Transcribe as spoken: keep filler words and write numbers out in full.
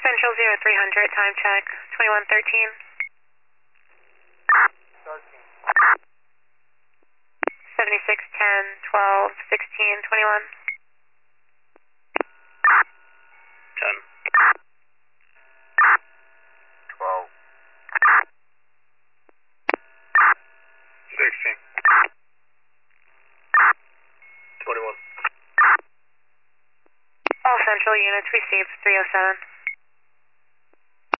Central zero three hundred, time check, twenty-one thirteen. thirteen. seventy-six ten, twelve, sixteen, twenty-one. ten. twelve. sixteen. twenty-one. All Central units received three oh seven.